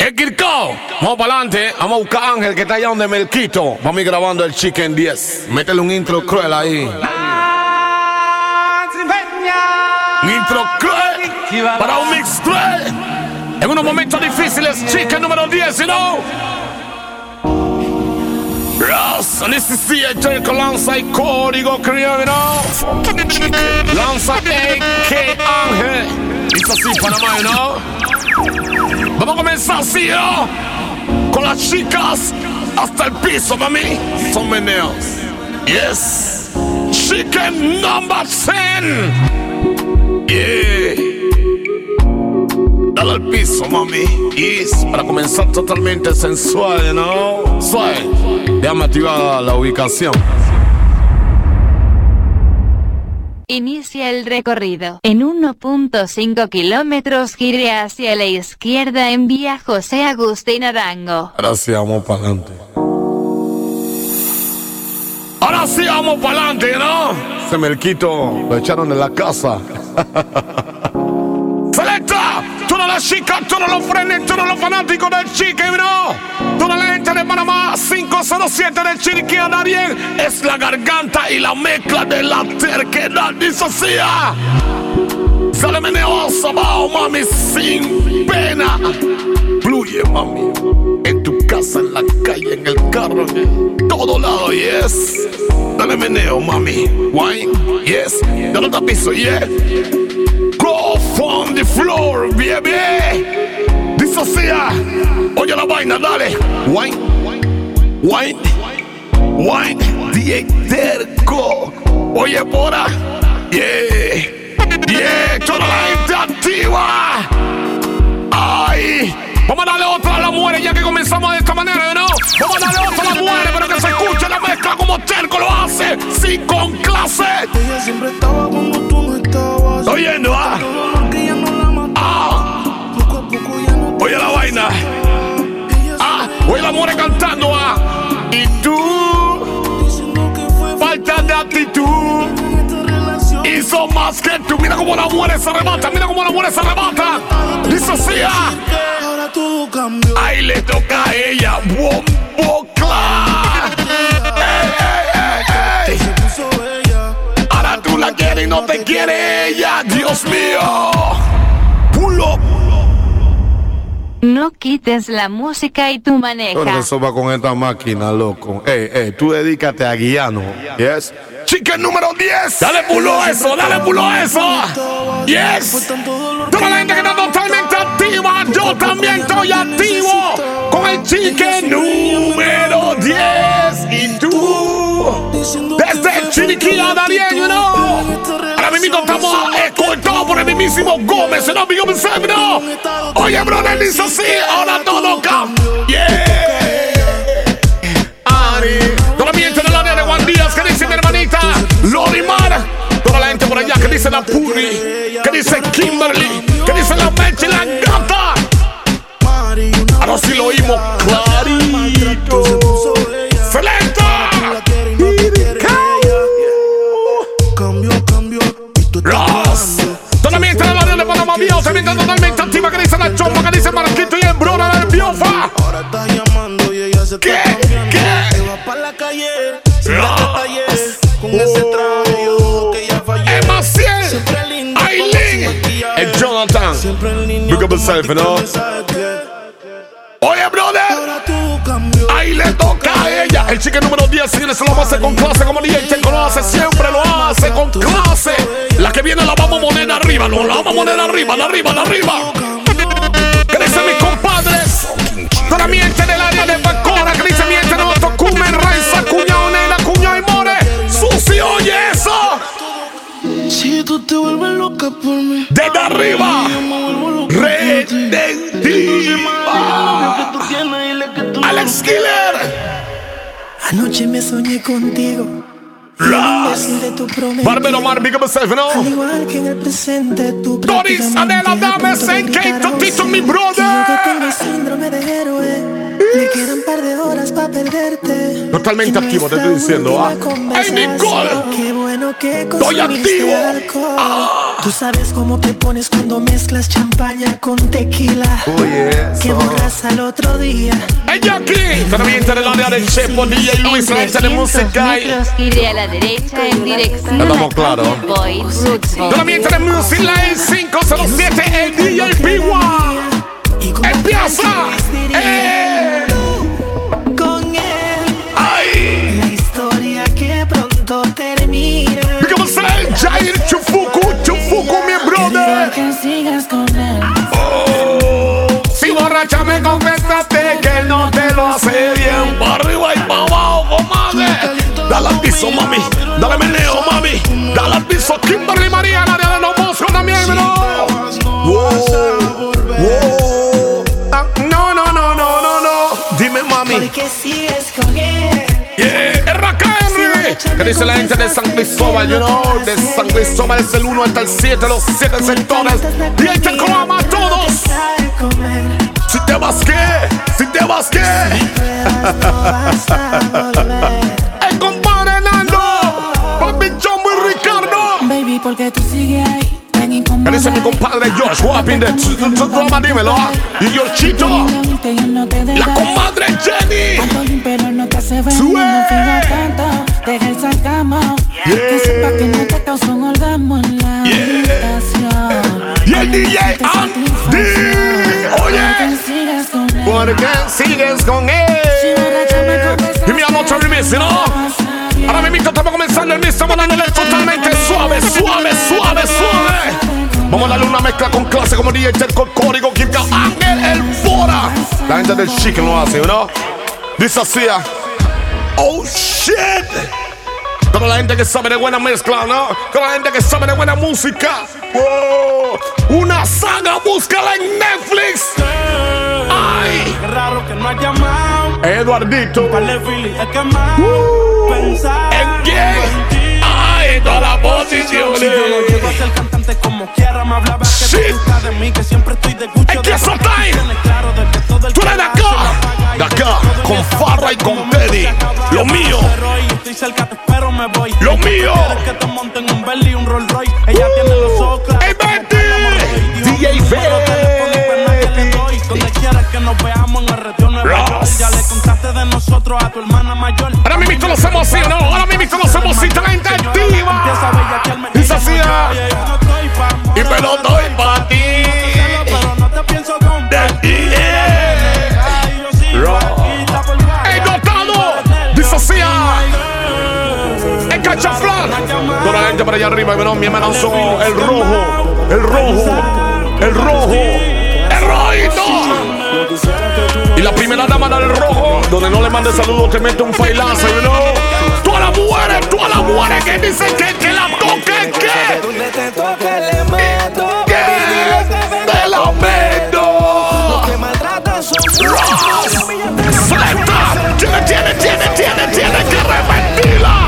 Kirko, vamos para adelante. Vamos a buscar a Ángel que está allá donde Melquito. Vamos a ir grabando el Chicken 10. Métele un intro cruel ahí. Un intro cruel para un mix cruel. En unos momentos difíciles, Chicken número 10, you know. Necesita que lanza el código criado, ¿no? Lanza AK Ángel. It's así, Panamá, ¿no? Vamos a comenzar así, ¿no? Con las chicas hasta el piso, mami. Son meneos. Yes. Chicken number 10. Yeah. Dale al piso, mami. Yes. Para comenzar totalmente sensual, ¿no? Suave. Déjame activar la ubicación. Inicia el recorrido. En 1.5 kilómetros gire hacia la izquierda en vía José Agustín Arango. Ahora sí vamos para adelante. Ahora sí vamos para adelante, ¿no? Ese Melquito lo echaron de la casa. ¡Selecta! Todas las chicas, todos los frenes, todos los fanáticos del Chicken, ¿no? Toda la gente de Panamá, 507 del Chiriquí a Darien. Es la garganta y la mezcla de la terquedad disociada. Sale meneoso, abajo, mami, sin pena. Fluye, mami. En tu casa, en la calle, en el carro, en todo lado, yes. Dale meneo, mami. Wine, yes. Dale tapizo, yeah. Go from the floor, baby. Disocia. Oye la vaina, dale. Wine, wine, wine. DJ Terco. Oye, pora. Yeah. Yeah, toda la gente activa. Ay, vamos a darle otra a la mujer ya que comenzamos de esta manera, ¿no? Vamos a darle otra a la mujer, pero que se escuche la mezcla como Terco lo hace, sí, con clase. Ella siempre estaba cuando tú no estabas. Estoy oyendo, ah. Poco a poco ya no. Oye la vaina. Ah, oye la mujer cantando, ah. Y tú, Diciendo que fue falta de actitud. Hizo más que tú. Mira cómo la mujer se arrebata. Mira cómo la mujer se arrebata. Disocia. ahora todo cambió. Ahí le toca a ella. Bombo clap. Ey. Se puso bella. Ahora tú la quieres y no te quiere ella. Dios mío. Pull up. No quites la música y tú maneja. Eso va con esta máquina, loco. Tú dedícate a guiarnos. Yes. Chicken número 10. Dale pulo eso, dale pulo eso. Yes. Toda la gente que está totalmente activa. Yo también estoy activo con el Chicken número 10. Y tú, desde el Chiriquí a Darien, you know. Ahora mismo estamos escoltados por el mismísimo Gómez. No, Big Up Yourself, no. Oye, brother, dice así. Ahora todo cambia. Yeah. Ari. Toda la gente de la de Juan Díaz que dice mi hermanita Lorimar. Toda la gente por allá que dice la Puri, que dice Kimberly, que dice la Meche y la Gata. Ahora sí lo oímos clarito. ¡Selecta! Ross. Toda la gente de la de Panamá Viejo también está totalmente activa, que dice la Chompa, que dice Marquito y el brother del Biofa. Ahora está llamando y ella se está cambiando. ¿Qué? Va para la calle, sin detalles. Con ese traje yo dudo que ella fallé. Es Maciel, Siempre linda, Aileen, el Jonathan. siempre en línea. Big up yourself, ¿no? Oye, brother, Ahora todo cambió. ahí le toca a ella. El Chicken número 10, señores, se lo hace con clase. Como DJ Terco lo hace, siempre lo hace con clase. La que viene la vamos a poner arriba, no, la vamos a poner arriba, de arriba, de arriba. ¿Qué dicen mis compadres? Toda mi gente del área de Pacora, que dice mi gente de Otocumen, Raiza, Cuñao, Nena, Cuñao y More. Sucio, oye eso. Si tú te vuelves loca por mí, Desde arriba, yo me vuelvo loca redentiva. Alex Killer. Anoche me soñé contigo. Ras. De tu promesa. Barbero Mar, Big Up Yourself, Al ¿no? igual que en el presente, tú Doris, prácticamente Adela, dame a punto de ese gritar Tito, Tito, mi auxilio. brother. Y yo que tengo síndrome de héroe. Me quedan un par de horas para perderte. Totalmente En activo, te nuestra estoy diciendo, última ¡Hey, conversación. Nicole! Qué bueno que ¡Estoy consumiste activo! alcohol. ¡Ah! Tú sabes cómo te pones cuando mezclas champaña con tequila. Que borras al otro día. Ella aquí, también está en el área del Chepo, DJ Luis, la gente de música. Gire a la derecha en dirección. Estamos claros. También está en Music Line 507, el DJ Piwa. Empieza. Con él. Ay. La historia que pronto termina. ¿Y cómo será el Jair Chufuku, mi brother? Que sigas con él. Si borracha me confesaste que él no te lo hace bien. Pa' arriba y pa' abajo, comadre. Dale al piso, mami. Dale meneo, mami. Dale al piso, Kimberly María, en área de los Moscos también, bro. No. Dime, mami. Porque sigues con él. ¿Qué dice la gente de San Cristóbal? You know, de San Cristóbal es el 1 hasta el 7, los 7 sectores. Y ahí te ama a todos. Si te vas, ¿qué? El compadre Nando, Papi Chombo y Ricardo. Baby, porque tú sigues ahí. ¿Qué dice mi compadre Josh? Guapín de Troma, dímelo. Y Yoshito. La comadre Jenny. Pero no te hace ver, no fija tanto. Deja el sarcasmo. Que sepa que no te causó un orgasmo en la habitación. Y el DJ Andy. Oye, ¿por qué sigues con él? Y mira, no te remix, ¿no? Ahora mismo estamos comenzando el mix, estamos dándole totalmente suave. Vamos a darle una mezcla con clase como DJ Terco, Código, Kirka, Ángel, el Fora. La gente del Chicken lo hace, ¿no? Dice así, oh shit. Toda la gente que sabe de buena mezcla, ¿no? Toda la gente que sabe de buena música. Wow. Una saga, búscala en Netflix. Ay. Qué raro que no ha llamado. Eduardito. ¿En quién? Ay, en todas las posiciones. Si yo no llego a ser cantante como quiera, me hablaba que te gusta de mí, que siempre estoy de gusto. ¿En qué son time? Tú eres de acá, con Farra y con Teddy. Lo mío. Estoy cerca, te espero, me voy. Lo mío. Que te monten un Bentley y un Rolls Royce. Ella tiene los ojos claros. ¡Hey, Betty! DJ Donde quieras que nos veamos en el retiro Nueva York. Ya le contaste de nosotros a tu hermana mayor. Ahora mismo lo hacemos así, ¿no? Ahora mismo lo hacemos así, talento activa. Dice así, y me lo doy pa' ti. Pero no te pienso comprar. ¡Ey, notado! Dice así, el cachaflán. Toda la gente para allá arriba, mi hermanazo, el rojito. Y la primera dama del rojo, donde no le mande saludos, te mete un failazo, you know. Todas las mujeres que dicen que la toque, que Donde te toque le meto. te la meto. Que maltratan son Suelta, tiene que repetirla.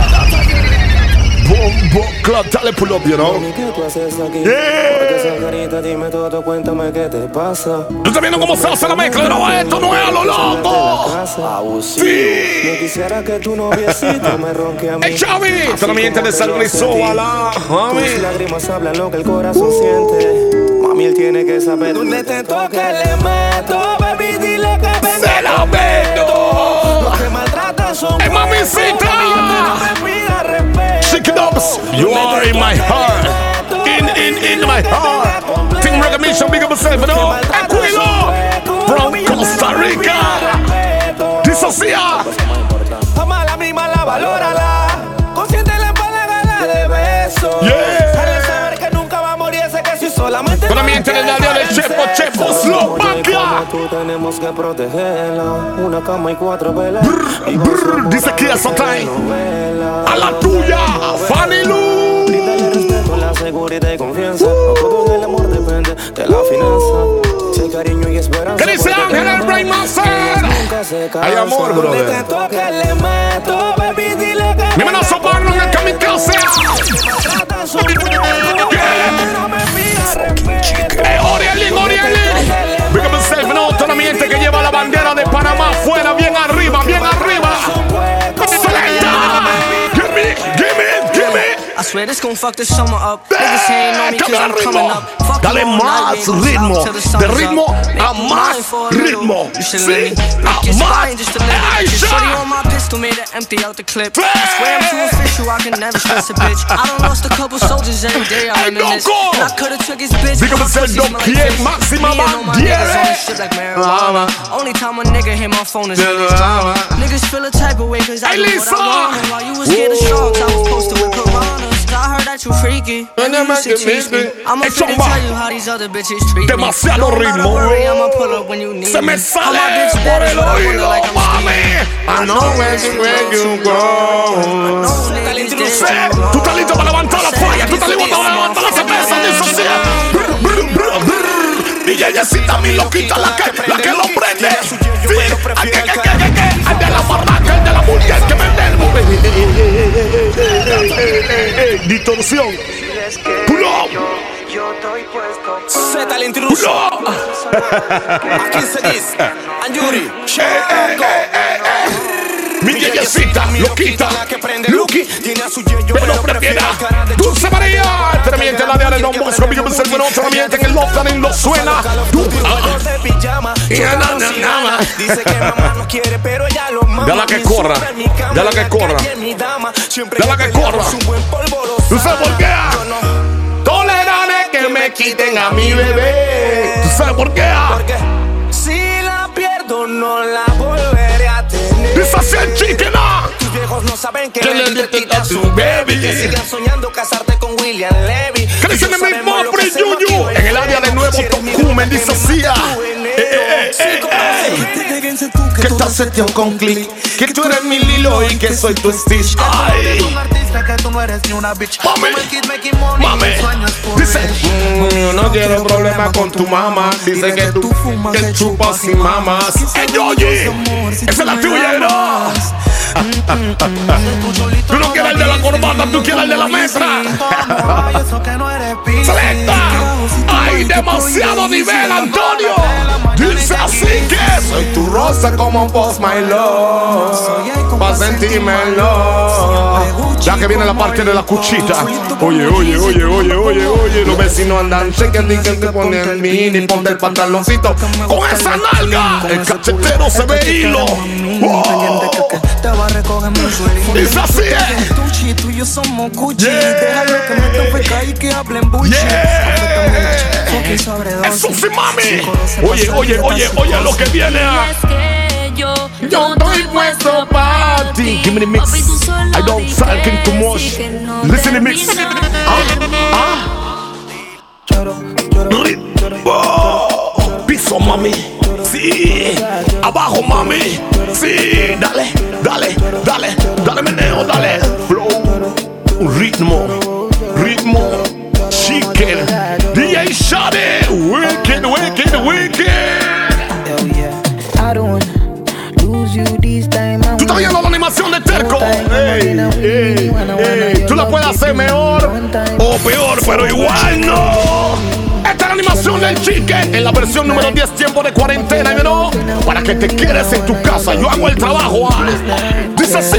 Bombo, clap, dale pull up, you know. ¿Qué tú haces aquí? Yeah. Porque esa carita, dime todo, cuéntame qué te pasa. ¿Tú estás viendo cómo se hace la mezcla? No, esto no es a lo loco. Abusivo. Sí. No quisiera que tu noviecito me ronque a mí. ¡Ey, Chavi! Solamente de San Cristóbal, mami. Tus lágrimas hablan lo que el corazón siente. Mami, él tiene que saber. Donde te toque le meto. Baby, dile que venga. Se la meto. Los que maltratan son ¡Ey, mamicita! no me pida respeto. Shake it up. You are in my heart. In my heart. Team Reggae Mission, big up yourself, no? Equilo. From Costa Rica. Disocia. Ama la misma, la valórala. Consciente la empalaga de besos. Yeah. Dale saber que nunca va a morir ese que si solamente. Con la mente del área de Chepo, Eslovaquia. Tú tenemos que protegerla. Una cama y 4 velas. Dice que es time. A la tuya, Fanny Lu. Bríndale respeto, la seguridad y confianza. No todo en el amor depende de la finanza. Si hay cariño y esperanza. ¿Qué dice Ángel, el Brain Master? Hay amor, brother. Te toque le meto, baby, dile que. Mi hermanazo Barno en el kamikaze. Maltratan son no me pida respeto. Orielin. Big up yourself, no, toda mi gente que lleva la bandera de Panamá afuera, bien arriba. Select. Give me. swear this gon' fuck the summer up. Niggas ain't on me cause I'm coming up. Dale más ritmo, de ritmo a más ritmo. Sí, a más action. Shorty on my pistol made it empty out the clip. I swear I'm too official, I can never stress a bitch. I done lost a couple soldiers every day, I reminisce. And I could've took his bitch. Dígame ser doquier, máxima bandiera. Only time a nigga hit my phone is when it's drama. Niggas feel a type of way cause I do what I want. And while you was scared of sharks, I was posted with piranhas. I heard that you freaky, and you used to tease me. I'ma finna tell you how these other bitches treat me. Demasiado ritmo. Se me sale por el oído, mami. I know where you go. Tú estás listo para levantar la falla. Tú estás listo para levantar la cerveza. DJcita mi loquita, la que lo prende. El de la barraca, el de la mujer que vende el distorsión. Pull up. Z la intrusión. Aquí se dice Anjuri. Mi yeyecita, loquita, Lucky, pero prefiera Dulce María. Tremiente la de Don Bosco, mi ser bueno, tremiente que el Loftanin lo suena. De la que corra, de la que corra, de la que corra. ¿Tú sabes por qué? Toleraré que me quiten a mi bebé. ¿Tú sabes por qué? Porque si la pierdo no la volveré a tener. Dice así el chiquena. Tus viejos no saben que le quita a su baby. Que sigan soñando casarte con William Levy. ¿Qué dice mi mismo Free Yuyu? En el área de Nuevo Tocumen dice así. Que estás seteado con click. Que tú eres mi Lilo y que soy tu Stitch. Ay. Un artista que tú no eres ni una bitch. Mami, dice, yo no quiero problemas con tu mamá. Dice que tú que chupas y mamas. Yoyi, esa es la tuya, ¿no? Tú no quieres el de la corbata, tú quieres el de la mesa. Selecta. Hay demasiado nivel, Antonio. Dice así que soy tu rosa como Post My Love. Pa' sentírmelo. Ya que viene la parte de la cuchita. Oye, oye, oye, oye, oye, oye. Los vecinos andan chequeando que te ponen el mini. Ponte el pantaloncito con esa nalga. El cachetero se ve hilo. Dice así Eso sí, mami. Oye, oye, oye, oye lo que viene. Yo estoy puesto para ti. Give me the mix. I don't talking too much. Listen to the mix. Piso, mami. Sí. Abajo, mami. Sí. Dale, dale, dale, dale meneo, dale. Flow. Ritmo. Ritmo. Chicken. DJ Shady. Wicked, wicked, wicked. Tú estás viendo la animación de Terco. Tú la puedes hacer mejor o peor, pero igual no. Esta es la animación del Chicken en la versión número 10, tiempo de cuarentena, ¿no? Para que te quedes en tu casa. Yo hago el trabajo. Dice así.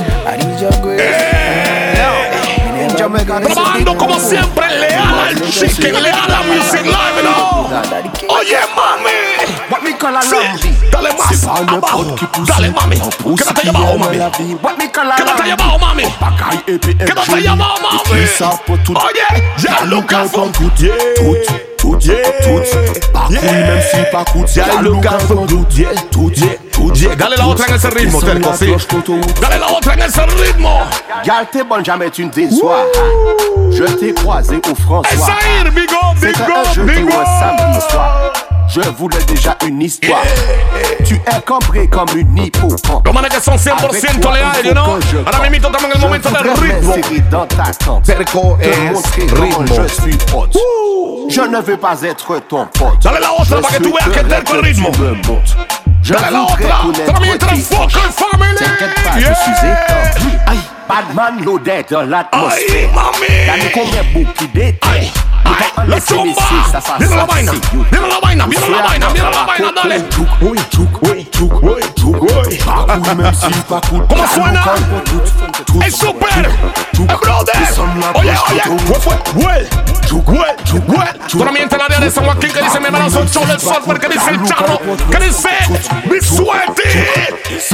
Trabajando como siempre, leal al Chicken, leal a Music Live, ¿no? Oye, mami. Sí, dale más abajo, dale, mami. Quédate ahí abajo, mami. Quédate ahí abajo, mami. Quédate ahí abajo, mami. Oye, ya Lucas from dale la otra en ese ritmo, Terco, sí. Dale la otra en ese ritmo. Gal, t'es bonne, jamais tu ne déçois. Je t'ai croisé au François. Essaïr, bigo, c'était un jeudi ou un samedi soir. Je voulais déjà une histoire. Tu es cambré comme une hippocampe. Los manes que son 100% leales, ¿no? Ahora me invito también en el momento del ritmo. Terco es ritmo. Je suis hot. Je ne veux pas être ton pote. Dale la otra para que tú veas que Terco es ritmo. Dale la otra. También transfoca el family. T'inquiète pas, je suis éteint. Aïe, Batman loaded dans l'atmosphère. Aïe, mami. Y'en a combien beaucoup d'étés. la chumba. Viene la vaina, viene la vaina, viene la vaina, viene la vaina, dale. ¿Cómo suena? ¡Es super! ¡Brother! Oye, solamente la área de San Joaquín que dice mi hermano show del software, que dice el charro, que dice mi suerte.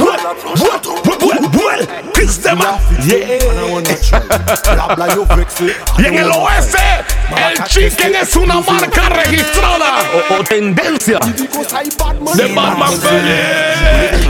Y en el oeste, el chicken es una marca registrada o tendencia de Batman Feliz.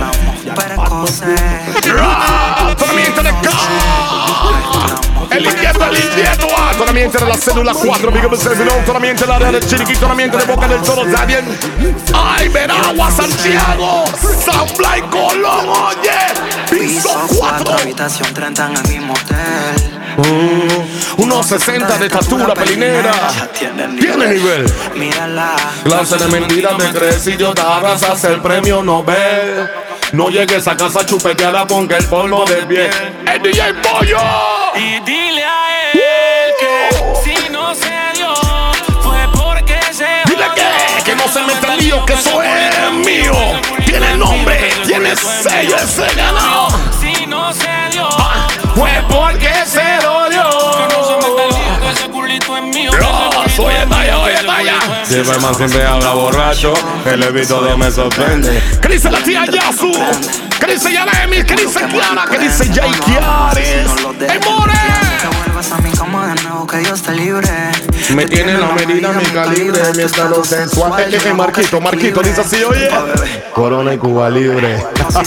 Solamente de K. El inquieto, solamente de la cédula 4, solamente la área del Chiriquí, solamente de Boca del Toro, Daniel. Ay, Veragua, Santiago, San Blas, Colón, oye, piso 4. Habitación 30 en el mismo hotel. Unos 60 de estatura pelinera. Tiene nivel. Mírala. Clase de mentiras te crees y yo te abrazas el premio Nobel. No llegues a casa chupeteada porque el polvo del bien. ¡El DJ Pollo! Y dile a él que si no se dio fue porque se Dile que no se mete el lío, que eso es mío. Tiene nombre, tiene sello, ese ganado. Si no se dio Fue porque se lo dio. ese culito es mío. Oye, talla. Siempre más siempre habla borracho. El evito de me sorprende. ¿Qué dice la tía Yasu? ¿Qué dice Yaremi? ¿Qué dice Clara? ¿Qué dice Jay Kiaris? ¡Ey, more! A mi cama de nuevo, que Dios te libre. Me tiene la medida, mi calibre, mi estado sensual. Marquito, dice así, oye. Corona y Cuba Libre.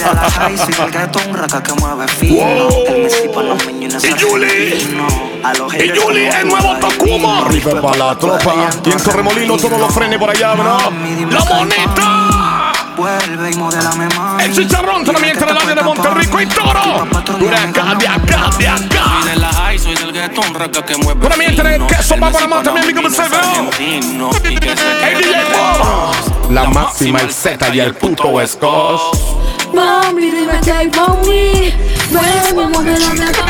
Y Julie, el nuevo Tacoma. River para la tropa. Y en Torremolino todos los frenes por allá, ¿no? La moneta. Vuelve y modélame más. El chicharrón también entre el área de Monterrico y Toro. De acá. De la high, soy del guetón, raca que mueve. Por también entre el queso, va para más también, mi como se ve. El DJ Bob. La máxima, el Z y el puto West Coast. Mami, dime que hay mami. Ven, modélame acá.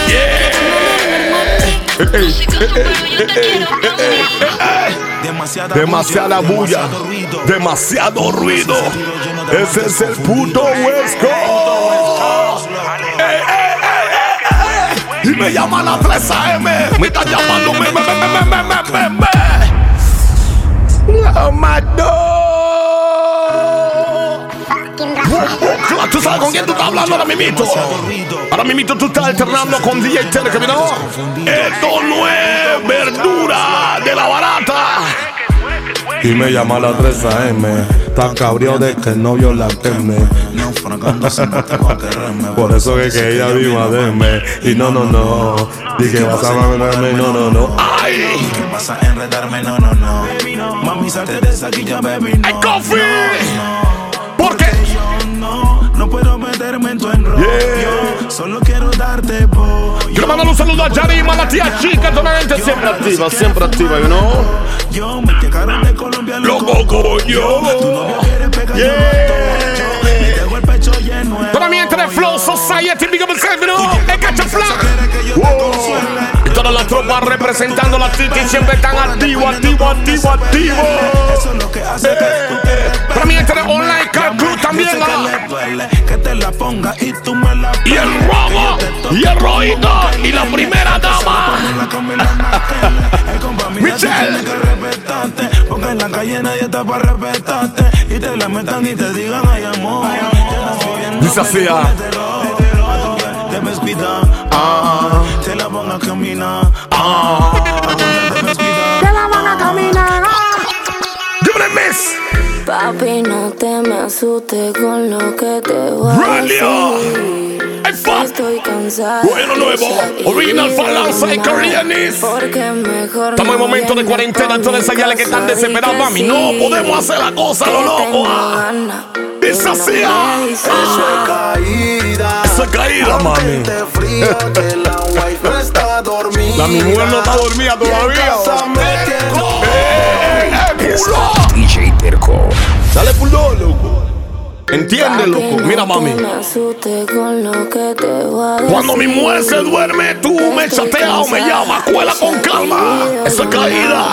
Demasiada bulla, demasiado ruido. Ese es el puto West Coast. Y me llaman a 3 AM. Me están llamando. La mató. ¿Tú sabes con quién tú estás hablando ahora mismito? Ahora mismito tú estás alternando con DJ Tere, que vino. Esto no es verdura de la barata. Y me llama a las 3 AM. Está cabreado de que el novio la teme. Por eso es que ella viva de me. Y no. Dije vas a mamarme, no. ¡Ay! ¿Qué vas a enredarme? No. Mami, salte de esa guilla, baby. ¡Ay, Coffee! ¿Por qué? No puedo meterme en tu enrollo. Solo quiero darte pollo. Quiero mandar un saludo a Yarima, la tía chica, toda la gente siempre activa, you know. Yo me llegaron de Colombia, loco coño. Tu novio quiere pegarme me dejo el pecho lleno. Toda mi gente de Flow Society, big up yourself, you know. El cachafla. Y toda la tropa representando la tiki siempre tan activo. Eso es lo que hace Para mi gente de Online Car Club también, que te la ponga y tú me la y el robo, y el roito, y la primera dama. Michelle. Porque en la calle nadie está para respetarte. Y te la metan y te digan ay amor. Dice así, Debes cuidar, te la van a caminar, Te la van a caminar. Give it a miss. Papi, no te me asustes con lo que te voy a decir. Estoy cansada. Bueno, nuevo, original Falanza y Koreanis. Porque mejor estamos en momento de cuarentena, entonces hay alguien que están desesperados, mami. No podemos hacer la cosa, lo loco. Dice así, Eso es caída, mami. La mi mujer no está dormida todavía. DJ Terco. Dale pulón, loco. Entiende, loco. Mira, mami. Cuando mi mujer se duerme, tú me chateas o me llamas. Cuela con calma. Esa caída.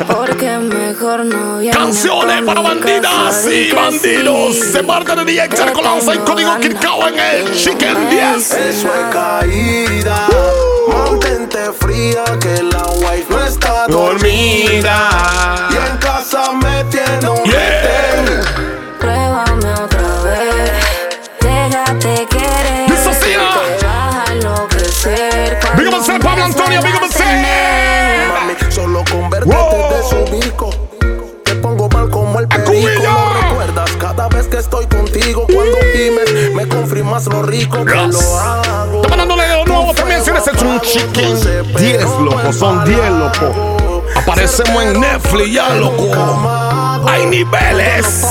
Canciones para bandidas y bandidos. Se parte de DJ Charcolanza y código Kirkao en el Chicken 10. Eso es caída. Mantente fría que la wife no está dormida. Y en casa me tiene un retén. Pruébame otra vez. Déjate querer. Eso sí, Baja enloquecer. Big up a Pablo Antonio, big up a Mami, solo convertirte de su bico. Te pongo mal como el perico. Lo recuerdas cada vez que estoy contigo. Cuando gimes, me confirmas lo rico que lo hago. Está mandándole de nuevo también si eres un Chicken 10, loco. Son 10, loco. Aparecemos en Netflix ya, loco. Hay niveles.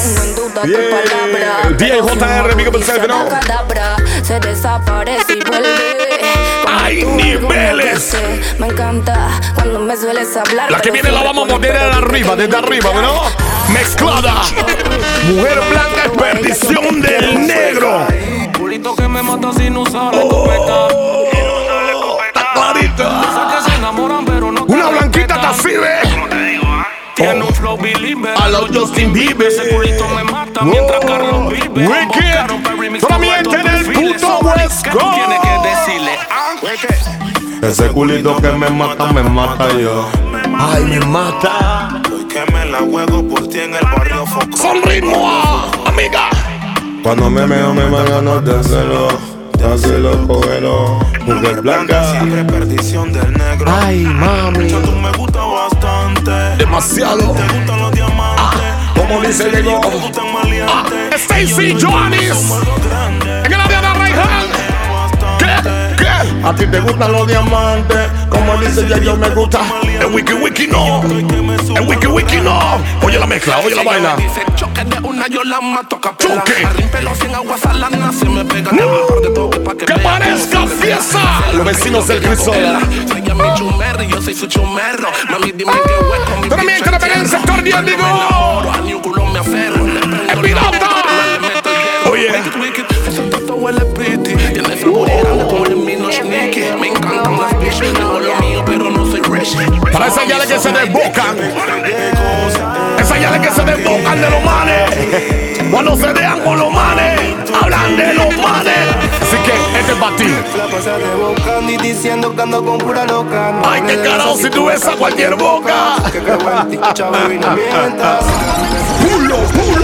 DJR, big up yourself, ¿no? Se desaparece y vuelve. Hay niveles. Me encanta cuando me sueles hablar. La que viene la vamos a poner desde arriba, ¿no? Mezclada. Mujer blanca es perdición del negro. Purito que me mata sin usar escopeta. Está clarita. Una blanquita te sirve. Tiene un flow believer. A los Justin Bieber. Ese culito me mata mientras Carlos vive. Wicked. Solamente en el puto West Coast. Tiene que decirle. Ese culito que me mata yo. Ay, me mata. Hoy que me la juego por ti en el barrio Foco. Son ritmo, amiga. Cuando me meo me van ganas de hacerlo, cógelo. Mujer blanca. Siempre perdición del negro. Ay, mami. Tú me gusta bastante. Demasiado. Te gustan los diamantes. Como dice Diego. Te gustan maleantes. Stacy Johannes. En el área de Rayhan. ¿Qué? A ti te gustan los diamantes. Como dice ya yo me gusta. El wiki no. El wiki no. Oye la mezcla, oye la vaina. Dice choque de una, yo la mato a capela. Choque. Arrimpelo sin agua salada, se me pega de bajar de todo pa' Que parezca fiesta. Los vecinos del Crisola. Ella mi chumerro y yo soy su chumerro. Mami, dime qué hueco mi También que en el sector de Digo. a ni un culo me aferro. ¡Es pirata! Oye. Ese toto huele pretty. Tiene flow grande como el mino sneaky. Me encantan las bitches. Tengo lo mío, pero no soy rich. Para esas yales que se desbocan. Esas yales que se desbocan de los manes. Cuando se dejan con los manes, hablan de los manes. Así que este es para ti. La pasa de boca ni diciendo que ando con pura loca. Ay, qué carajo si tú ves a cualquier boca. Que cago en ti, chavo, y no mientas. Pulo.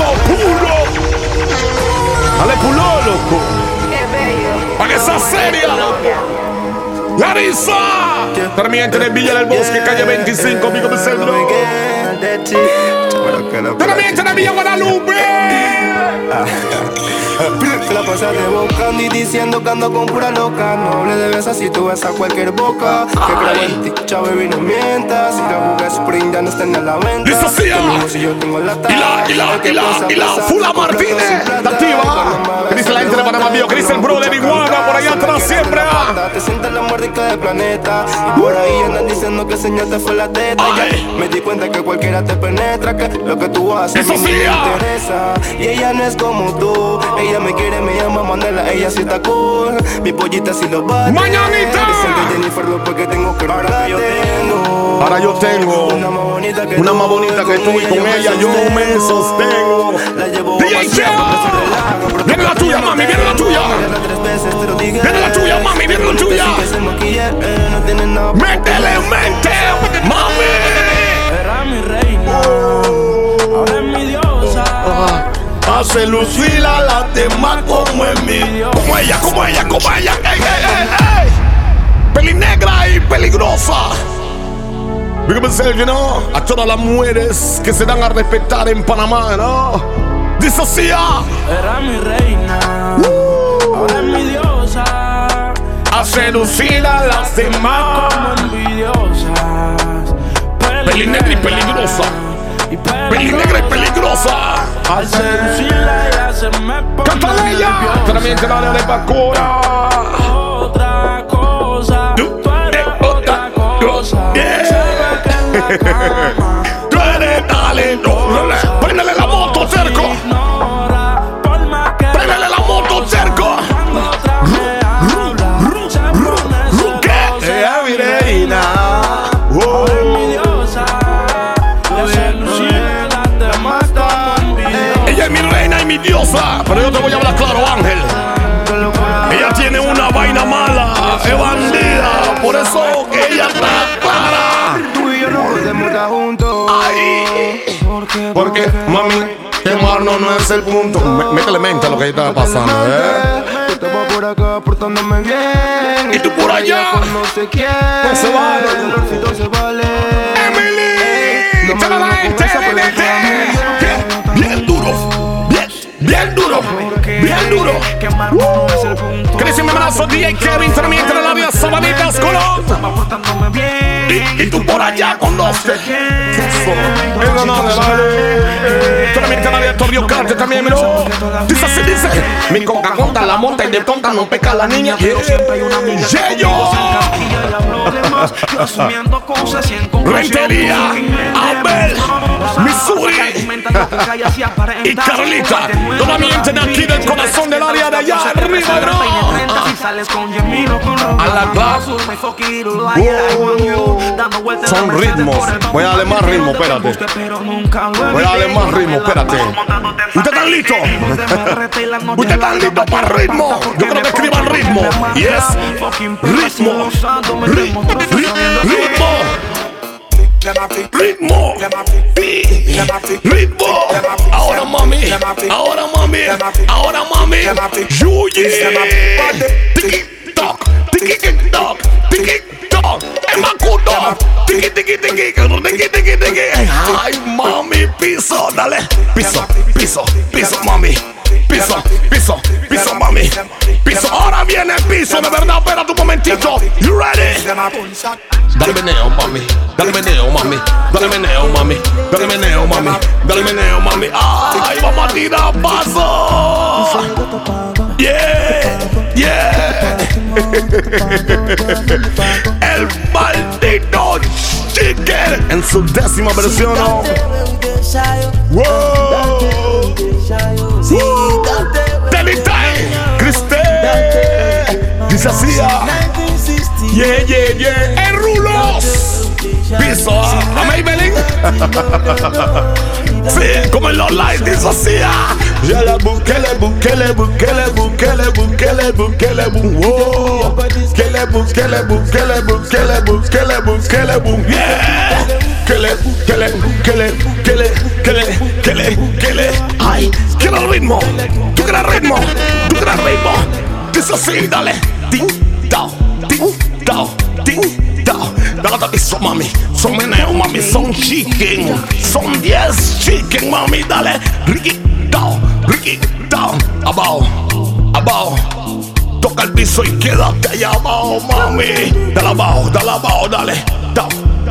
Dale pulo, loco. Para que sea seria, loco. Larissa. Terminante en el Villa del Bosque, calle 25, amigo de centro. Terminante en el Villa Guadalupe. Que la pasa de boca ni diciendo que ando con pura loca. No hable de besas si tú ves a cualquier boca. Que creo en ti, chavo, y no mientas. Si la buga Spring ya no está en la venta. Listo, sí, Si yo tengo la y la Fula Martínez. Está activa. ¿Qué dice la gente de Panamá, mío? ¿Qué dice el brother Iguana por allá atrás siempre? Te sientes la muerdica del planeta. Y por ahí andan diciendo que el señor te fue la teta. Ay. Me di cuenta que cualquiera te penetra. Que lo que tú haces Eso a mí sí, me interesa. Y ella no es como tú. Ella me quiere, me llama Mandela. Ella sí está cool. Mi pollita sí lo bate. ¡Mañanita! Dicen que Jennifer López que tengo que Ahora yo tengo una más bonita que tú y con ella yo me sostengo. La llevo DJ Cheo. Viene la tuya, mami, viene la tuya. Viene la tuya, mami, viene la tuya. Métele, mami. Era mi reina, ahora es mi diosa. Hace lucir a las demás como en mí. Como ella. Ey. Pelinegra y peligrosa. Big up yourself, you know. A todas las mujeres que se dan a respetar en Panamá, ¿no? Disocia. Era mi reina, ahora es mi diosa. A seducir a las demás. Como envidiosas. Pelinegra y peligrosa. Pelinegra y peligrosa. Al seducirla ella se me pone Cántale ella. También te la de Bacora. otra cosa. Tú eres otra cosa. Tú eres talento. Préndele la moto, cerco. Por más que yo te voy a hablar claro, Ángel. Ella tiene una vaina mala, es bandida, por eso que ella está clara. Tú y yo no podemos estar juntos. Ay, porque, mami, quemarnos no es el punto. Métele mente a lo que ahí está pasando, Yo estaba por acá portándome bien. Y tú por allá. No sé quién. No se vale. El olorcito se vale. Emily, No me échale la gente, bien duro, bien duro, bien duro. Crecen mi abrazo, DJ Kevin, también entre la vida, Sabanitas, Colón. Y tú por allá con los que también canal de Torrio Carte también, miro. Dice así, dice. Mi coca conta la monta y de tonta no peca la niña. Pero siempre hay una amiga. Rentería, Abel, Missouri y Carlita. Solamente de aquí del corazón del área de allá arriba, bro. A la clase. Son ritmos. Voy a darle más ritmo, espérate. Voy a darle más ritmo, espérate. ¿Usted está listo? ¿Usted está listo para ritmo? Yo creo que escriban ritmo. Yes. Ritmo. Ritmo. Ritmo, ritmo. Ahora mami, ahora mami, ahora mami. Yuyi. Tiki toc, tiki toc, tiki toc. El macuto. Tiki tiki tiki, tiki tiki tiki. Ay mami, piso, dale. Piso, piso, piso, mami. Piso, piso, piso, mami. Piso, ahora viene el piso, de verdad, espérate un momentito. You ready? Dale meneo, mami. Dale meneo, mami. Dale meneo, mami. Dale meneo, mami. Dale meneo, mami. Ay, vamos a tirar paso. Yeah, yeah. El maldito Chicken en su 10ª versión. Wow. Telitay, Cristel, dice así. Yeah, yeah, yeah. En rulos. Piso a Maybelline. Sí, como en los lights dice así. Ya la busquele. Wow. Yeah. Ay, quiero el ritmo. Tú quieres ritmo. Dice así, dale. Ting, tao, ting, tao, ting, tao. Dale piso, mami. Son meneo, mami. Son chicken. Son 10 chicken, mami. Dale. Ricky, tao. Abajo. Toca el piso y quédate allá abajo, mami. Dale abajo, dale. Tao.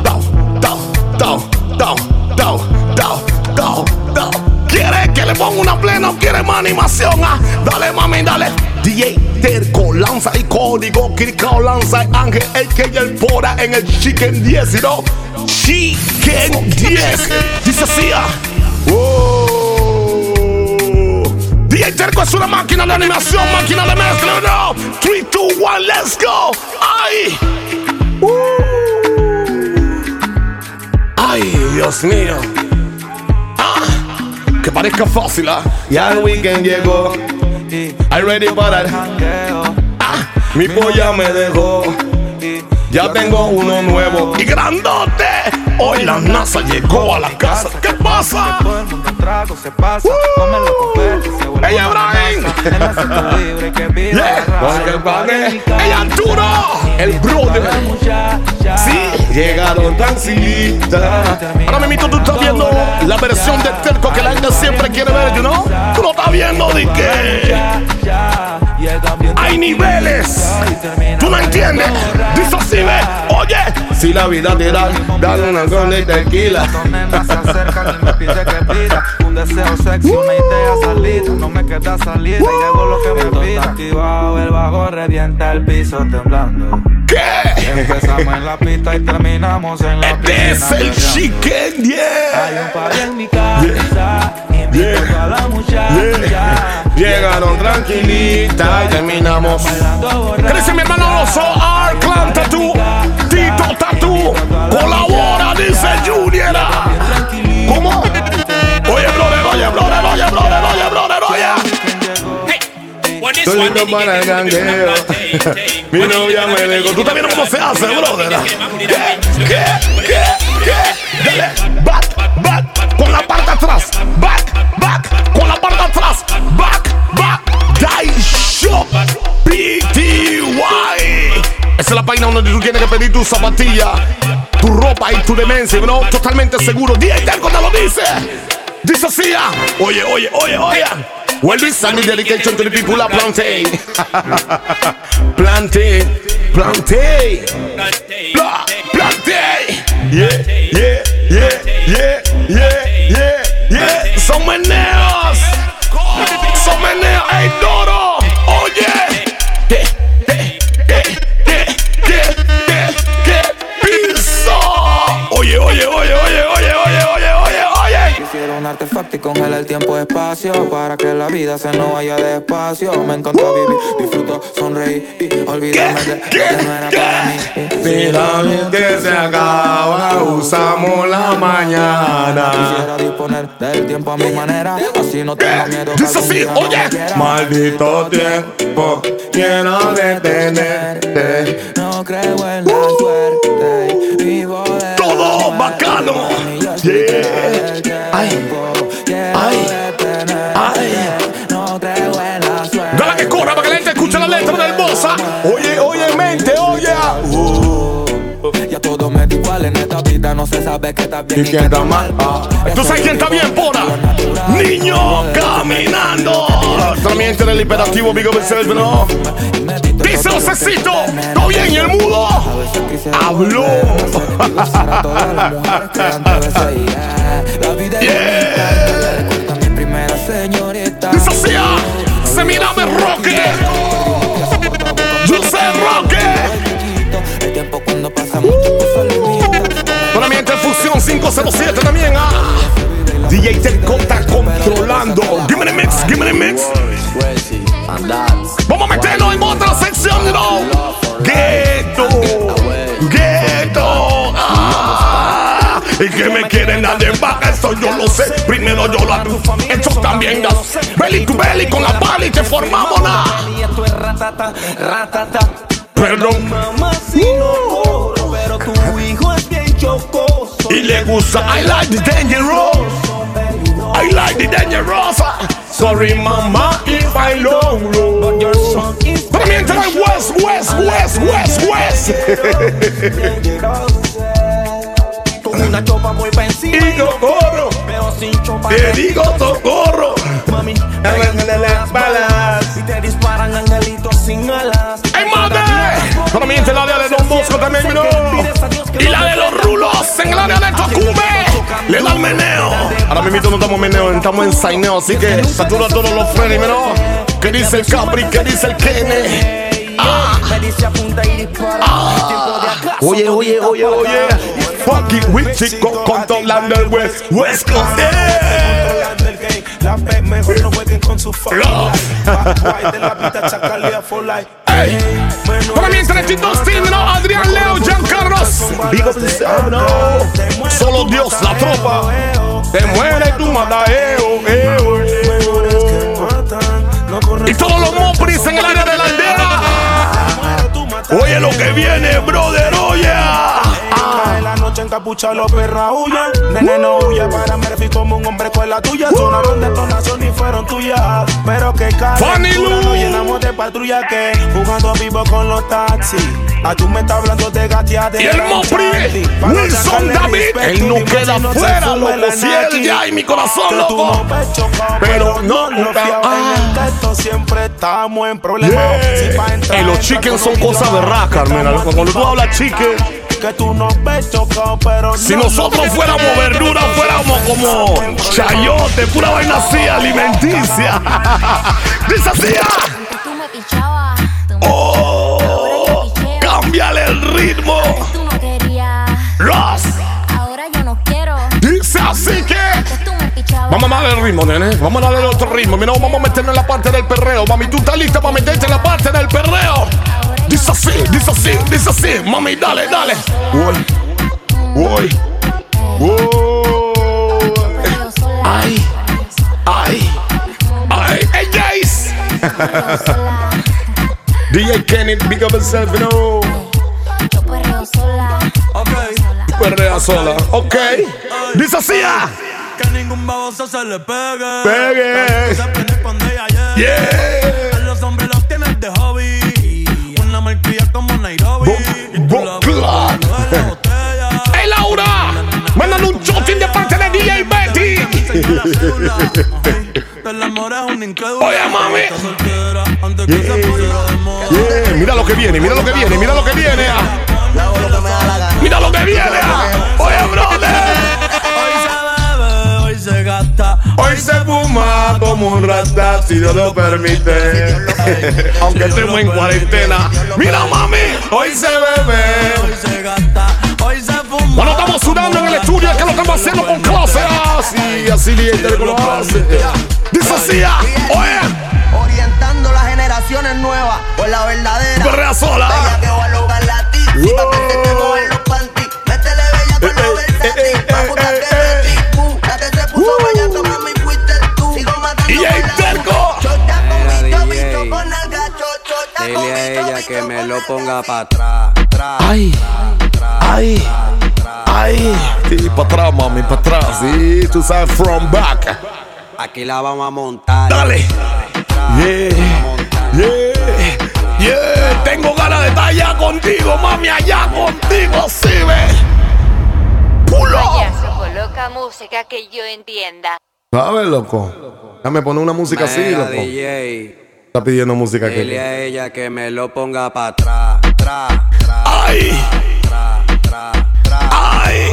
¿Quiere que le ponga una plena o quiere más animación? Dale, mami, dale. DJ Terco lanza el código, Kirkao lanza el Ángel, el que el pora en el Chicken 10, ¿no? Chicken 10. Dice así. DJ Terco es una máquina de animación, máquina de mezcla, ¿no? 3, 2, 1, let's go. Ay. Ay, Dios mío. Que parezca fácil, ya el weekend llegó. I'm ready para el mi polla me dejó. Ya tengo uno nuevo y grandote. Hoy la NASA llegó a la casa. ¿Qué pasa? ¡Ey, Abraham! ¡Ey, Arturo! El brother. Sí, llegaron taxistas. Ahora mismo tú estás viendo la versión de Terco que la gente siempre quiere ver, ¿you know? Tú no estás viendo de que hay niveles. ¿Tú no entiendes? Dice así, ve. Oye, si la vida te da, dale una con de tequila. Se acercan y me pide que pida un deseo sexy, una idea salida. No me queda salida y hago lo que me pida. Activado, el bajo revienta el piso temblando. ¿Qué? Empezamos en la pista y terminamos en la piscina. Este es el Chicken 10. Hay un par en mi casa y me a la muchacha. Llegaron tranquilitas y terminamos. Crece mi hermano Oso, Arclan Tattoo, Tito Tattoo. Colabora, dice Junior. ¿Cómo? Oye, brother. Estoy listo para el gangueo. Mi novia me dejó. Tú también cómo se hace, brother. ¿Qué? Dale. Back. Con la parte atrás. Back. Con la parte atrás. Back. Daisho. PTY. Esa es la página donde tú tienes que pedir tu zapatilla, tu ropa y tu demencia, bro. Totalmente seguro. DJ Terco te lo dice. Dice así. Oye. Well, this song is dedication to the people of Plantain. Plantain. Yeah. Son meneos. Hey, Doro. Oye. ¿Qué piso? Oye. Quisiera un artefacto y congela el tiempo y espacio para que la vida se nos vaya despacio. Me encanta vivir, disfruto, sonreír y olvidarme de que no era para mí. Si la mente se acaba, usamos la mañana. Quisiera disponer del tiempo a mi manera, así no tengo miedo. Dice así, oye. Maldito tiempo, quiero detenerte. No creo en la suerte, vivo de todo bacano. Ay. Dale que corra para que la gente escuche la letra del Bossa. Oye, mente, oye. Ya todo me da igual en esta vida, no se sabe qué está bien y qué está mal. ¿Tú sabes quién está bien, Pora? Niño caminando. También tiene el imperativo, Big Up Yourself, ¿no? Dice Ocecito, ¿todo bien? ¿Y el mudo? Habló. Dice así, se mira me roque. Yo sé roque. El tiempo cuando pasa mucho también en Fusión 507 también. DJ Terco está controlando. Give me the mix. Vamos a meternos en otra sección, ¿no? Ghetto. Y que me quieren dar de vaca, eso yo lo sé. Primero yo lo hago, esto también das. Belly to belly con la pala y te formamos nada. Perdón, mamá, si no corro, pero tu hijo es bien chocoso. Y le gusta, I like the dangerous. Sorry mama if I long road. But your son is también trae West. Con una chopa muy vencida Y yo corro, pero sin chopa te digo socorro. Mami, de las balas. y te disparan angelitos sin alas. ¡Ay, madre! También la área de Don Bosco también, ¿no? Y la de los rulos en el área de Tocume. Le da el meneo. Ahora mismo no estamos meneo, estamos en saineo. Así que satura todos los frenes, ¿no? ¿Qué dice el Capri? ¿Qué dice el Kene? Me dice apunta y dispara. Tiempo de acaso. Oye. Fucking with chico controlando el West Coast. Controlando el game. La P mejor no jueguen con su fucking life. Back de la vida, chacalea for life. Para mí entre Tito Team, ¿no? Adrián Leo, Giancarlos. Big Up Yourself, ¿no? Solo Dios, la tropa. Te muere tu matadeo. Y todos los mopris en el área de la aldea. Oye lo que viene, brother, oye. En la noche encapuchado los perros aullan. Nene no huye para Murphy como un hombre con la tuya. Sonaron detonación y fueron tuyas. Pero que calentura, nos llenamos de patrulla que jugando vivo con los taxis. A tú me estás hablando de gateadera. Y el Mopri, Wilson David, él no queda fuera, loco. Si él ya en mi corazón, loco. Pero no esto siempre estamos en problemas. Y los chickens son cosas de raca, Carmena. Cuando tú hablas chicken, que tú no ves chocado, pero si nosotros fuéramos verduras, fuéramos como chayote, pura vaina así, alimenticia. Dice así. Tú me pichabas. Oh, cámbiale el ritmo. Tú no querías. Ross. Ahora yo no quiero. Dice así que Tú me pichabas. vamos a darle el ritmo, nene. Vamos a darle otro ritmo. Mira, vamos a meternos en la parte del perreo. Mami, ¿tú estás lista para meterte en la parte del perreo? Dice así. Mami, dale. Voy. Ay. Hey, Jace. DJ Kenny, big up yourself, you know. Yo perreo sola. Perrea sola, ok. Dice así, que ningún baboso se le pegue. Pegue. Yeah. A los hombres los tienes de hobby. Una marquilla como Nairobi. ¡Hey, Laura! Mándale un chotín de parte de DJ Betty. Oye, mami. Yeah. Mira lo que viene, mira lo que viene, mira lo que viene. Mira lo que viene. Oye, brother. Hoy se bebe, hoy se gasta. Hoy se fuma como un rata, si Dios lo permite. Aunque estemos en cuarentena. Mira, mami. Hoy se bebe, hoy se gasta. Hoy se fuma. Bueno, estamos sudando en el estudio, es que lo estamos haciendo con clase. Así DJ lo hace. Dice así, oye. Orientando las generaciones nuevas por la verdadera. Perrea sola. Bella que va a lograr la ti. Si pa' que se te mueven los panty. Métele bella con lo versátil. Pa' puta que metí. La que se puso bella tu mami fuiste tú. Sigo matando. Y ahí terco. Chota con bicho, bicho con alga. Chota con Dile a bicho, ella bicho que me con lo alga. ponga para atrás. Ay. Ay. Ay. Sí, para atrás, mami, para atrás. Sí, tú sabes, from back. Aquí la vamos a montar. Dale. Yeah. Tengo ganas de estar allá contigo, mami, allá contigo, sí, ve. Pulo. Payaso, coloca música que yo entienda. ¿Sabes, loco? Déjame poner una música así, Mira, loco. DJ, Está pidiendo música dile que. a ella que me lo ponga para atrás. ¡Ay! ¡Ay!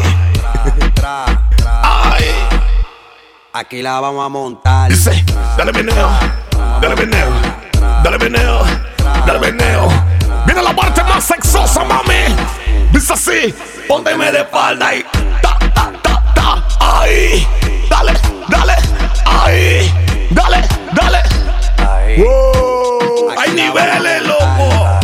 ¡Ay! Aquí la vamos a montar. Dice, dale meneo, dale meneo, dale meneo, dale meneo. Viene la parte más sexosa, mami. Dice así, pónteme de espalda y ta, ta, ta, ta. Ay, dale, dale, ay, dale, dale. Wow, hay niveles, loco.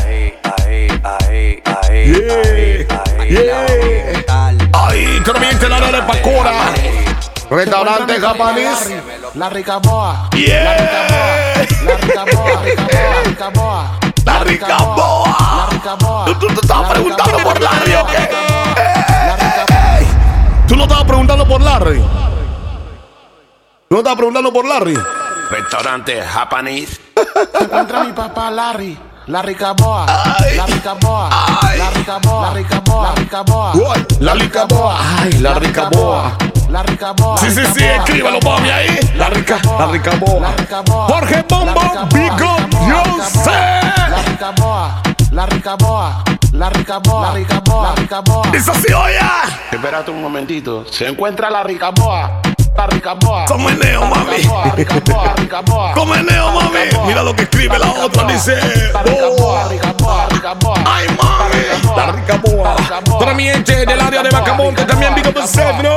Ay, también te la de Pacora. Restaurante japonés. La rica boa. Yeah. La rica boa. La rica boa. ¿Tú te estabas preguntando por Larry o qué? ¿Tú no estabas preguntando por Larry? ¿Tú no estabas preguntando por Larry? Restaurante japonés. Encuentra mi papá Larry. La rica boa. La rica boa. La rica boa. La rica boa. La rica boa. La rica boa. Ay, la rica boa. La rica boa. Sí, escríbelo, mami, ahí. La rica boa. Jorge Bombo, Big Up, yo sé. La rica boa. La rica boa. La rica boa. La rica boa. La rica boa. Dice así, oye. Espérate un momentito. Se encuentra la rica boa. La rica boa. Como meneo, mami. Rica boa. Rica boa. Como meneo, mami. Mira lo que escribe la otra, dice. Ay, mami. La rica boa. Para mi gente del área de Bacamonte también, Big Up yourself, no.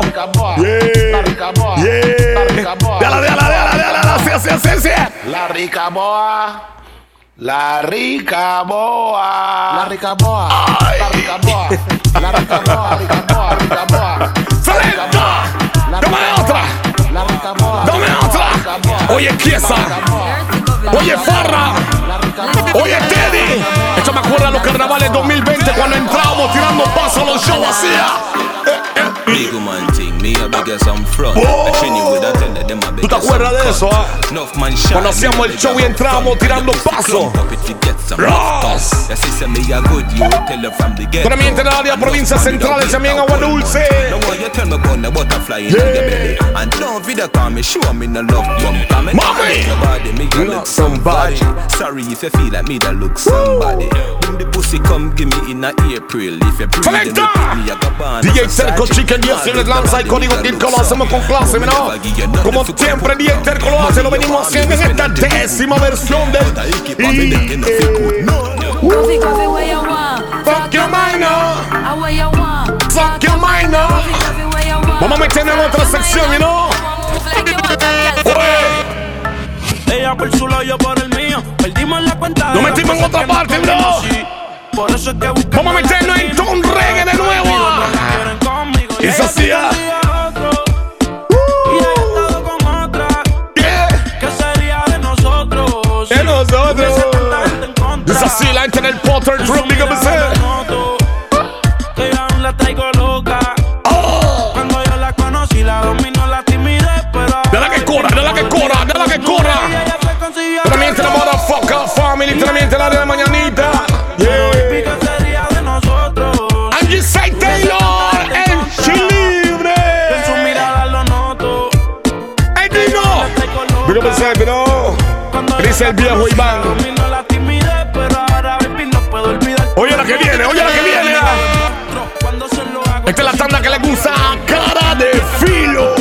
Déjala, así. La rica boa. La rica boa. La rica boa. La rica boa. La rica boa. Rica boa. Rica boa. ¡Salenta! ¡Dame otra! ¡Dame otra! Oye, Kiesa. Oye, Farra. Oye, Teddy. Esto me acuerda a los carnavales 2020 cuando entrábamos tirando pasos a los shows así. Big man thing, me a bigger some front. ¿Tú te acuerdas de eso? Cuando hacíamos el show y entrábamos tirando pasos. También en el área provincias centrales, también Agua Dulce. Mami, somebody. Sorry if you feel like me that look somebody. When the pussy come give me in a April. If you breathe me, I got born. DJ Terco Chicken Dios se les lanza el código Dirco, lo hacemos con clase, ¿no? Como siempre DJ Terco lo hace, lo venimos haciendo en esta 10ª versión del Fuck your mind now. Fuck your mind now. Vamos a meternos en otra sección, ¿no? Ella por su lado, yo por el mío. Perdimos la cuenta. Nos metimos en otra parte, bro. Por eso es que vamos a meternos en Tom Reggae de nuevo. Es así, Y ha estado con otra. ¿Qué sería de nosotros? así, la gente del Potter Trump, big up que yo aún la traigo loca. Cuando yo la conocí, la dominó la timidez, pero dale que corra, dale que corra, dale que corra. Literalmente la motherfucker family, literalmente la de la mañanita. ¿Qué sería de nosotros? Angie Say Taylor, el chilibre. En su mirada lo noto. ¡Ey, Dino! Big up yourself, bro. Dice el viejo Iván. Dominó la timidez, pero ahora baby no puedo olvidar. Oye la que viene, oye la que viene. Esta es la tanda que le gusta a cara de filo.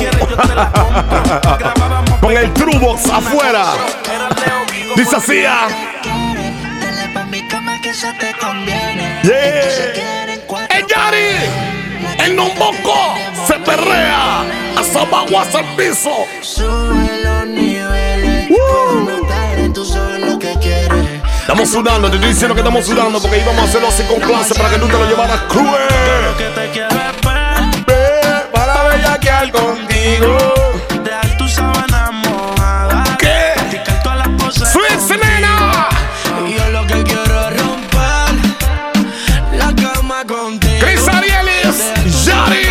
Con el Trubox afuera. Dice así. Dale pa' mi cama que eso te conviene. Yeah. El Yari, el Nomboco se perrea. Hasta abajo, hasta el piso. Sube los niveles. Puedo notar en tus ojos lo que quieres. Estamos sudando, te estoy diciendo que estamos sudando porque íbamos a hacerlo así con clase para que tú te lo llevaras cruel. Para bellaquear contigo. Dejar tu sábana mojada. ¿Qué? Practicar todas las cosas. ¡Suelce, nena! Y yo lo que quiero es romper la cama contigo. Chris Arielis, Yari.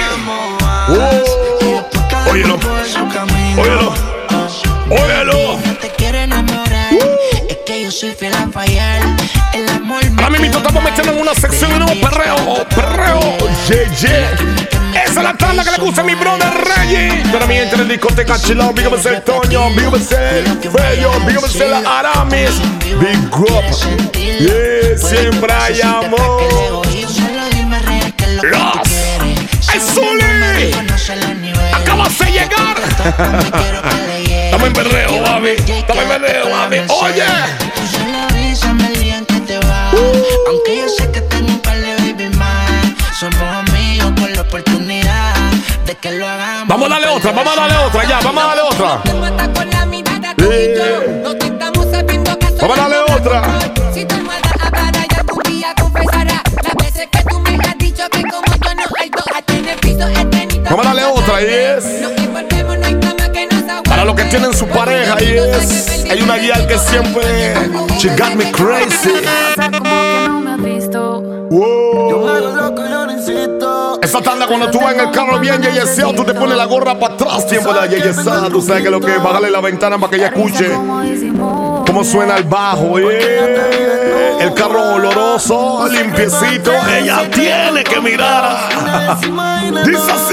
Óyelo, óyelo, óyelo. Te quiero enamorar. Es que yo soy fiel a fallar. El amor me ahora mismo estamos metiendo en una sección de nuevo perreo, esa es la tanda que le gusta a mi brother Reggie. Para mi gente en discoteca chilao, big up el Toño, big up el Fello, big up el Aramis, big up, yeah, siempre hay amor. Los, el Zuli, acabas de llegar. Estamos en perreo, mami, estamos en perreo, mami, oye. Aunque yo sé que tengo un par de baby más, somos amigos con la oportunidad de que lo hagamos. Vamos a darle otra, ya, vamos a darle otra. Vamos a darle otra. Si tu hermana hablara ya algún día confesará las veces que tú me has dicho que como yo no hay dos a tener piso eternidad. Vamos a darle otra, y es para los que tienen su pareja, y es hay una guía que siempre she got me crazy. Wow. Esa tanda cuando tú vas en el carro bien yeyeseo, tú te pones la gorra para atrás, tiempo de la yeyesada. Tú sabes que lo que es bajarle la ventana para que ella escuche cómo suena el bajo. El carro oloroso, limpiecito, ella tiene que mirar. Dice así,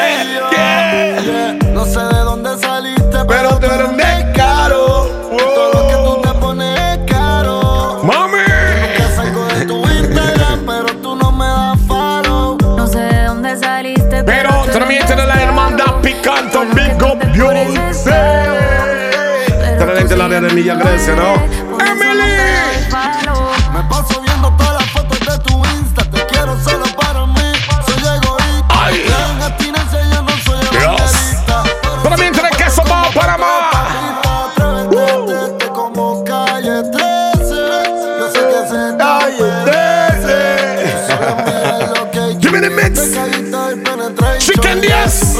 No sé de dónde saliste, pero te eres de caro. Todo lo que tú te pones es caro. Mami. Nunca salgo de tu Instagram, pero tú no me das follow. No sé de dónde saliste, pero también tiene la hermandad picante, Big Up Beyoncé. Tenés el área de Villa Grecia, ¿no? Emily. Me paso viendo todas las fotos de tu Insta. Te quiero solo para mí. Soy egoísta. Ay. En abstinencia yo no soy evangelista. También tiene queso para más. Como calle 13. Yo sé que se calle 13. Give me the mix. Chicken 10.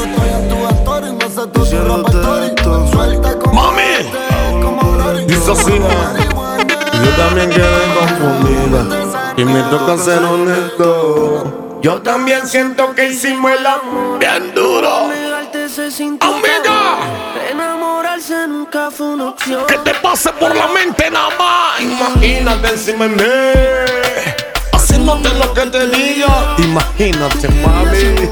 Mami. Dice así. Yo también quedé confundida y me toca ser honesto. Yo también siento que hicimos el amor bien duro. Amiga, enamorarse nunca fue una opción. que te pase por la mente nada más. Imagínate encima de mí, haciéndote lo que te diga. Imagínate, mami.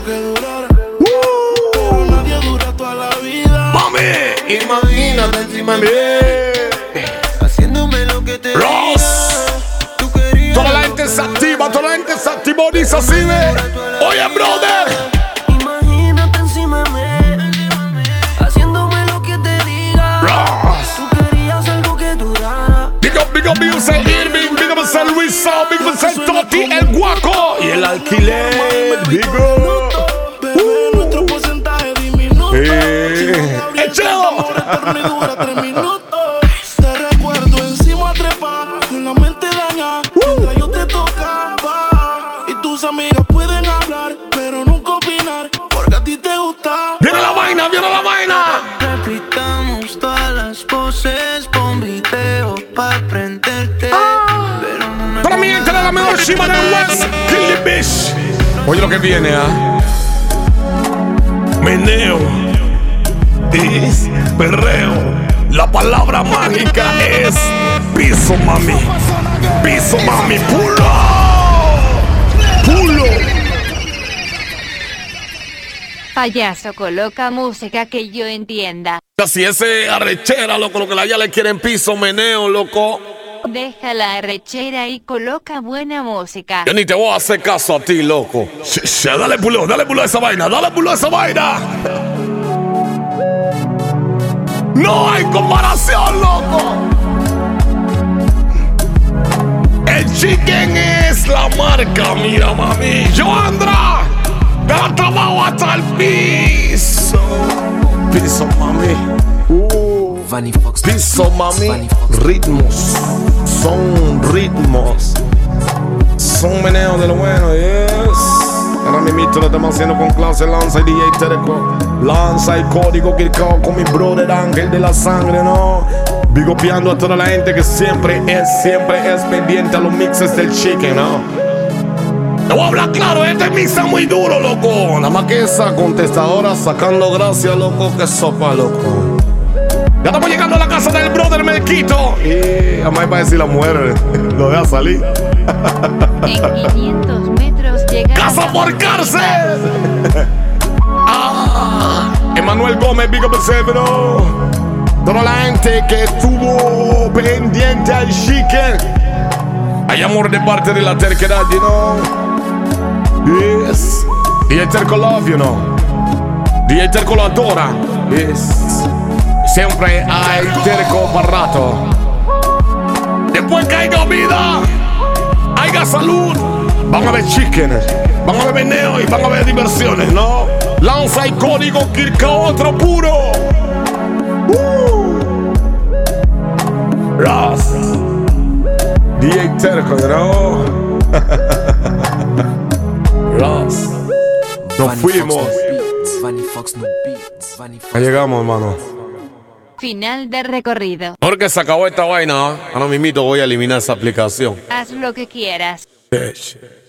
Mami, imagínate encima de mí, haciéndome lo que te Ross. Toda la gente se activa, dice así, ve. Oye, brother. Imagínate encima de mí, haciéndome lo que te diga. Ross. Tú querías algo que durara. Big up, Irving, big up, San Luis, big up, Toti, el guaco y el alquiler. Big up. Nuestro porcentaje disminuye. ¡Echado! 3 minutos. Te recuerdo encima trepa, con la mente dañada. Mientras yo te tocaba. Y tus amigas pueden hablar, pero nunca opinar, porque a ti te gusta. ¡Viene la vaina, viene la vaina! Repitamos todas las poses, pon video pa' prenderte. Pero no la mejor Shima del West. Kill the Bish. Oye lo que viene, meneo es perreo. La palabra mágica es piso, mami. Piso, mami. Pulo. Pulo. Payaso, coloca música que yo entienda. Si ese arrechera, loco, lo que la ya le quieren piso, meneo, loco. Deja la arrechera y coloca buena música. Yo ni te voy a hacer caso a ti, loco. Dale pulo a esa vaina, dale pulo a esa vaina. No hay comparación, loco. El chicken es la marca, mira, mami. Joandra, da trabajo hasta el piso. Piso, mami. Piso, mami. Ritmos. Son ritmos. Son meneos de lo bueno, yes. Ahora mismo lo estamos haciendo con clase Lanza y DJ Terco. Lanza y Código Kirkao con mi brother Ángel de la Sangre, ¿no? Bigopeando a toda la gente que siempre es pendiente a los mixes del chicken, ¿no? Te voy a hablar claro, este mix está muy duro, loco. Nada más que esa contestadora sacando gracia, loco, que sopa, loco. Ya estamos llegando a la casa del brother Melquito. Y además para decir la mujer, lo deja salir. En 500 metros llega. ¡Casa por cárcel! Emanuel Gómez, Big Up Severo. Toda la gente que estuvo pendiente al chicken. Hay amor de parte de la terquedad, you know. Yes. DJ Terco love, you know. DJ Terco lo adora. Yes. Siempre hay terco para rato. Después que haya vida, haya salud, van a ver chicken, van a ver meneo y van a ver diversiones, ¿no? Lanza y Código Kirkao, otro puro. Ross. DJ Terco, ¿no? Ross. Nos fuimos. Ya llegamos, hermano. Final de recorrido. Porque se acabó esta vaina. Ahora mismo voy a eliminar esa aplicación. Haz lo que quieras. Bitch.